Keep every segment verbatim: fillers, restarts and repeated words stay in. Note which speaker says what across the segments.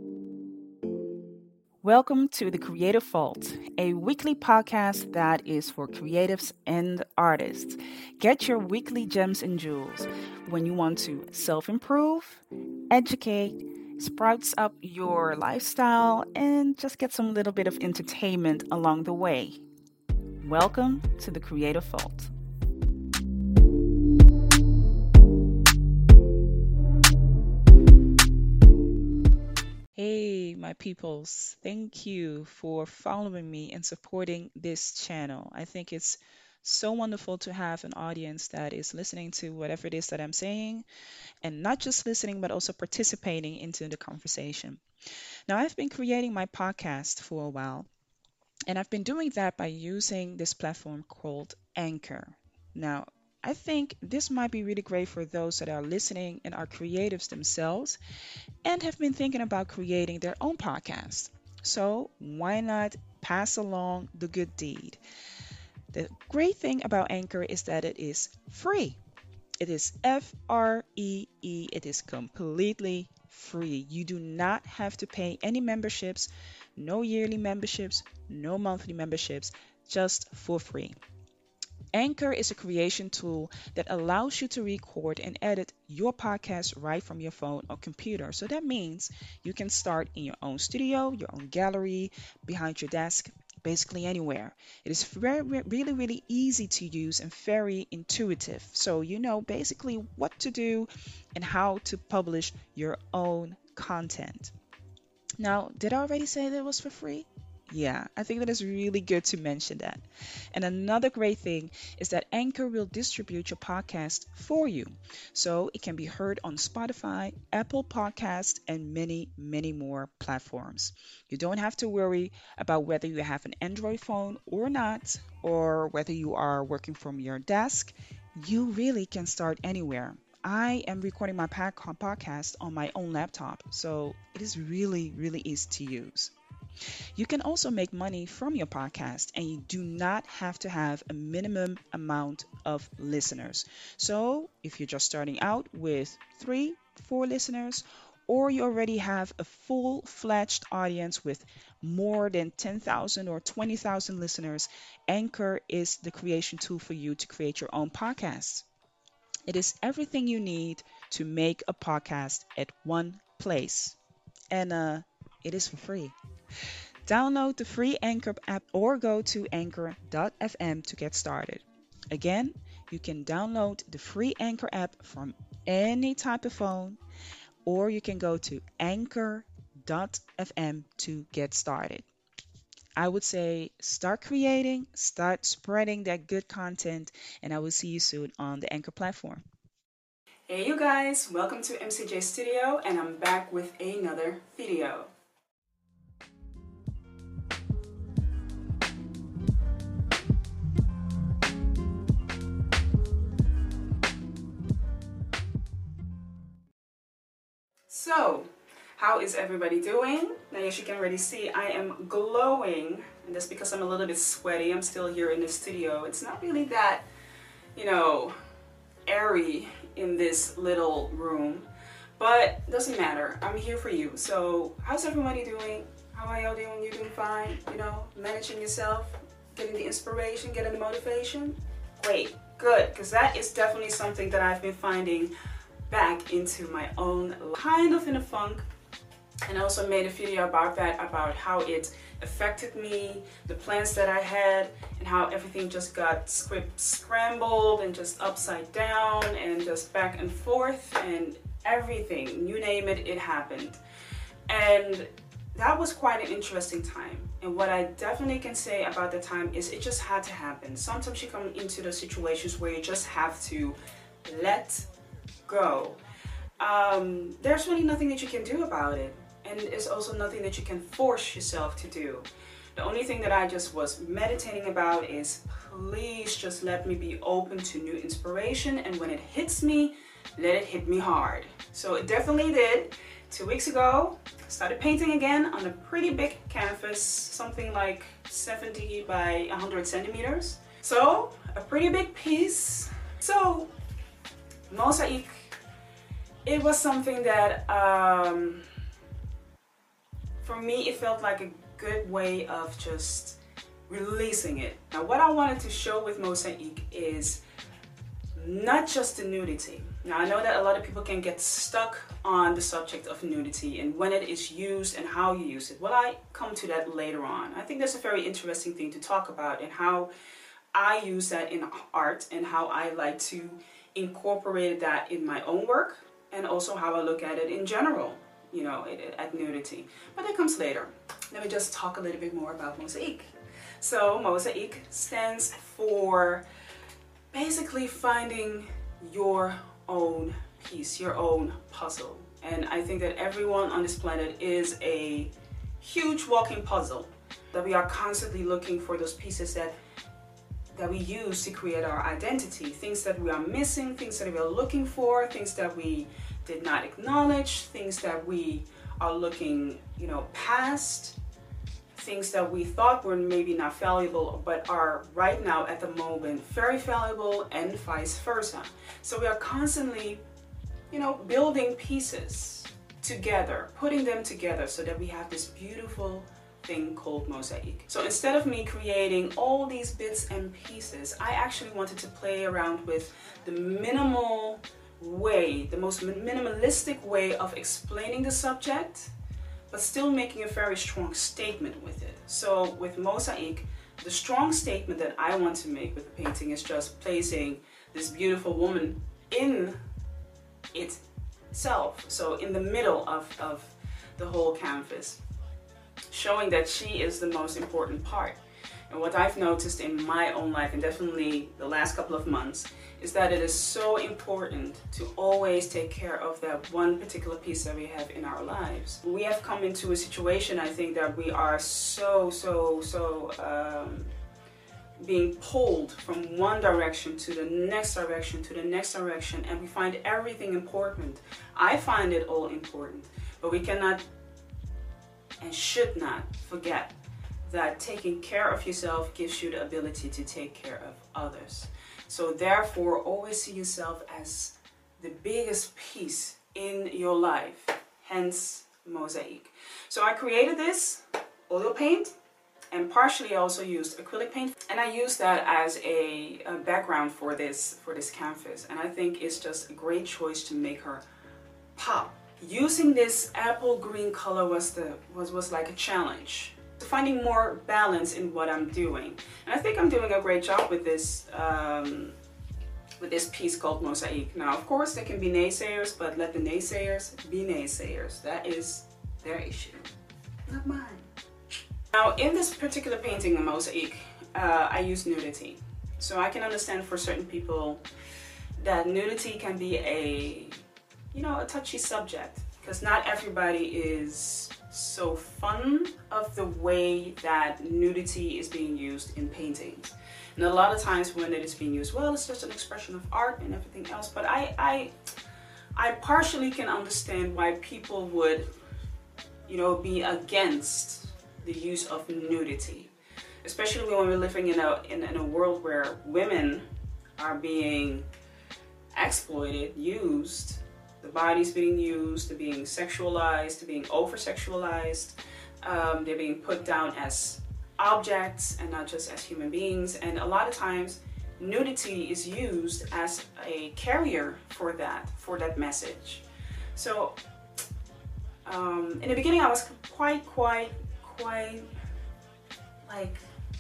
Speaker 1: Welcome to The Creative Vault, a weekly podcast that is for creatives and artists. Get your weekly gems and jewels when you want to self-improve, educate, sprouts up your lifestyle, and just get some little bit of entertainment along the way. Welcome to The Creative Vault. Hey, my peoples, thank you for following me and supporting this channel. I think it's so wonderful to have an audience that is listening to whatever it is that I'm saying, and not just listening, but also participating into the conversation. Now, I've been creating my podcast for a while, and I've been doing that by using this platform called Anchor. Now, I think this might be really great for those that are listening and are creatives themselves and have been thinking about creating their own podcast. So, why not pass along the good deed? The great thing about Anchor is that it is free. It is F R E E. It is completely free. You do not have to pay any memberships, no yearly memberships, no monthly memberships, just for free. Anchor is a creation tool that allows you to record and edit your podcast right from your phone or computer. So that means you can start in your own studio, your own gallery, behind your desk, basically anywhere. It is very, really, really easy to use and very intuitive. So you know basically what to do and how to publish your own content. Now, did I already say that it was for free? Yeah, I think that is really good to mention that. And another great thing is that Anchor will distribute your podcast for you. So it can be heard on Spotify, Apple Podcasts, and many, many more platforms. You don't have to worry about whether you have an Android phone or not, or whether you are working from your desk. You really can start anywhere. I am recording my podcast on my own laptop, so it is really, really easy to use. You can also make money from your podcast, and you do not have to have a minimum amount of listeners. So, if you're just starting out with three, four listeners, or you already have a full-fledged audience with more than ten thousand or twenty thousand listeners, Anchor is the creation tool for you to create your own podcast. It is everything you need to make a podcast at one place, and uh, it is for free. Download the free Anchor app or go to anchor dot f m to get started. Again, you can download the free Anchor app from any type of phone, or you can go to anchor dot f m to get started. I would say start creating, start spreading that good content, and I will see you soon on the Anchor platform. Hey you guys, welcome to M C J Studio, and I'm back with another video. So, how is everybody doing? Now, as you can already see, I am glowing, and that's because I'm a little bit sweaty. I'm still here in the studio. It's not really that, you know, airy in this little room, but doesn't matter. I'm here for you. So, how's everybody doing? How are y'all doing? You doing fine? You know, managing yourself, getting the inspiration, getting the motivation? Great, good, because that is definitely something that I've been finding back into my own kind of in a funk, and I also made a video about that, about how it affected me, the plans that I had, and how everything just got script scrambled and just upside down and just back and forth and everything, you name it, it happened. And that was quite an interesting time. And what I definitely can say about the time is it just had to happen. Sometimes you come into those situations where you just have to let go. Um, there's really nothing that you can do about it, and it's also nothing that you can force yourself to do. The only thing that I just was meditating about is please just let me be open to new inspiration, and when it hits me, let it hit me hard. So it definitely did. Two weeks ago, I started painting again on a pretty big canvas, something like seventy by one hundred centimeters. So a pretty big piece. So mosaic, it was something that um,
Speaker 2: for me, it felt like a good way of just releasing it. Now, what I wanted to show with Mosaic is not just the nudity. Now, I know that a lot of people can get stuck on the subject of nudity and when it is used and how you use it. Well, I come to that later on. I think that's a very interesting thing to talk about, and how I use that in art and how I like to incorporate that in my own work, and also how I look at it in general, you know, at nudity. But that comes later. Let me just talk a little bit more about Mosaic. So Mosaic stands for basically finding your own piece, your own puzzle. And I think that everyone on this planet is a huge walking puzzle, that we are constantly looking for those pieces that that we use to create our identity, things that we are missing, things that we are looking for, things that we did not acknowledge, things that we are looking, you know, past, things that we thought were maybe not valuable but are right now at the moment very valuable, and vice versa. So we are constantly, you know, building pieces together, putting them together so that we have this beautiful thing called Mosaic. So instead of me creating all these bits and pieces, I actually wanted to play around with the minimal way, the most minimalistic way of explaining the subject, but still making a very strong statement with it. So with Mosaic, the strong statement that I want to make with the painting is just placing this beautiful woman in itself, so in the middle of, of the whole canvas, showing that she is the most important part. And what I've noticed in my own life, and definitely the last couple of months, is that it is so important to always take care of that one particular piece that we have in our lives. We have come into a situation, I think, that we are so, so, so um, being pulled from one direction to the next direction to the next direction, and we find everything important. I find it all important, but we cannot and should not forget that taking care of yourself gives you the ability to take care of others. So therefore, always see yourself as the biggest piece in your life, hence Mosaic. So I created this oil paint, and partially I also used acrylic paint, and I used that as a, a background for this for this canvas, and I think it's just a great choice to make her pop. Using this apple green color was the was was like a challenge, finding more balance in what I'm doing, and I think I'm doing a great job with this um, with this piece called Mosaic. Now, of course, there can be naysayers, but let the naysayers be naysayers. That is their issue, not mine. Now, in this particular painting, Mosaic, uh, I use nudity, so I can understand for certain people that nudity can be a you know, a touchy subject, because not everybody is so fond of the way that nudity is being used in paintings. And a lot of times when it is being used, well, it's just an expression of art and everything else. But I, I, I partially can understand why people would, you know, be against the use of nudity, especially when we're living in a in, in a world where women are being exploited, used. The body's being used, they're being sexualized, they're being over-sexualized, um, they're being put down as objects and not just as human beings. And a lot of times, nudity is used as a carrier for that, for that message. So, um, in the beginning, I was quite, quite, quite, like,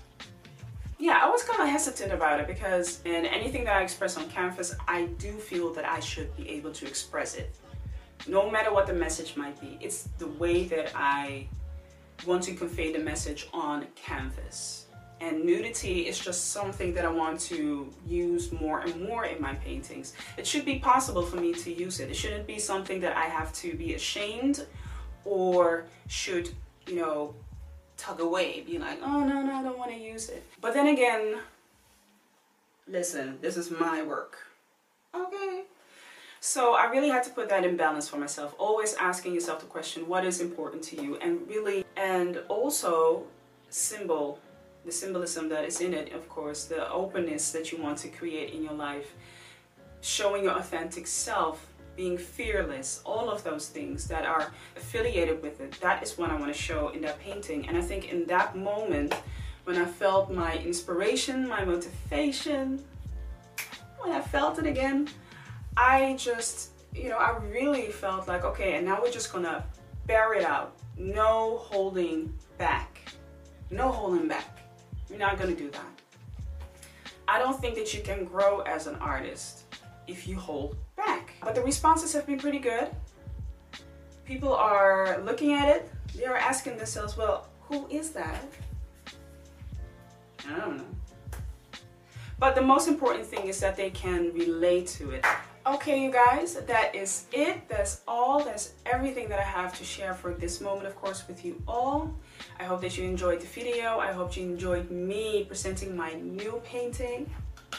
Speaker 2: yeah, I was kind of hesitant about it, because in anything that I express on canvas, I do feel that I should be able to express it, no matter what the message might be. It's the way that I want to convey the message on canvas. And nudity is just something that I want to use more and more in my paintings. It should be possible for me to use it. It shouldn't be something that I have to be ashamed or should, you know, tug away, be like, oh no, no, I don't want to use it. But then again, listen, this is my work, okay? So I really had to put that in balance for myself, always asking yourself the question, what is important to you? And really, and also symbol, the symbolism that is in it, of course, the openness that you want to create in your life, showing your authentic self, being fearless, all of those things that are affiliated with it. That is what I want to show in that painting. And I think in that moment, when I felt my inspiration, my motivation, when I felt it again, I just, you know, I really felt like, okay, and now we're just gonna bear it out. No holding back. No holding back. We're not gonna do that. I don't think that you can grow as an artist if you hold back. But the responses have been pretty good. People are looking at it. They are asking themselves, well, who is that? I don't know. But the most important thing is that they can relate to it. Okay, you guys, that is it. That's all. That's everything that I have to share for this moment, of course, with you all. I hope that you enjoyed the video. I hope you enjoyed me presenting my new painting.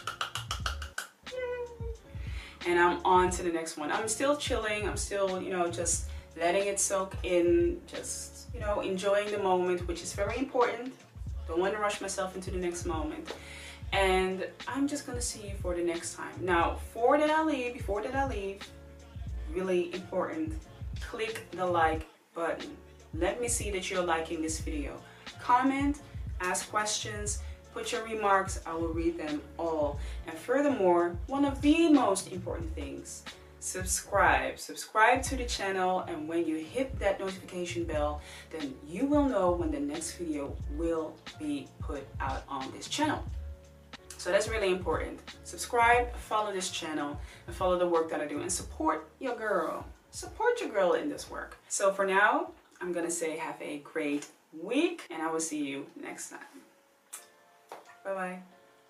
Speaker 2: And I'm on to the next one. I'm still chilling. I'm still, you know, just letting it soak in, just, you know, enjoying the moment, which is very important. Don't want to rush myself into the next moment. And I'm just gonna see you for the next time. Now, before that I leave, before that I leave, really important, click the like button. Let me see that you're liking this video. Comment, ask questions, put your remarks, I will read them all. And furthermore, one of the most important things, subscribe. Subscribe to the channel, and when you hit that notification bell, then you will know when the next video will be put out on this channel. So that's really important. Subscribe, follow this channel, and follow the work that I do, and support your girl. Support your girl in this work. So for now, I'm gonna say have a great week, and I will see you next time. Bye-bye.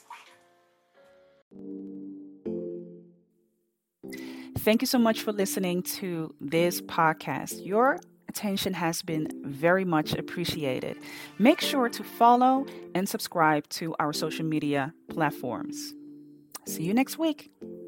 Speaker 1: Thank you so much for listening to this podcast. Your attention has been very much appreciated. Make sure to follow and subscribe to our social media platforms. See you next week.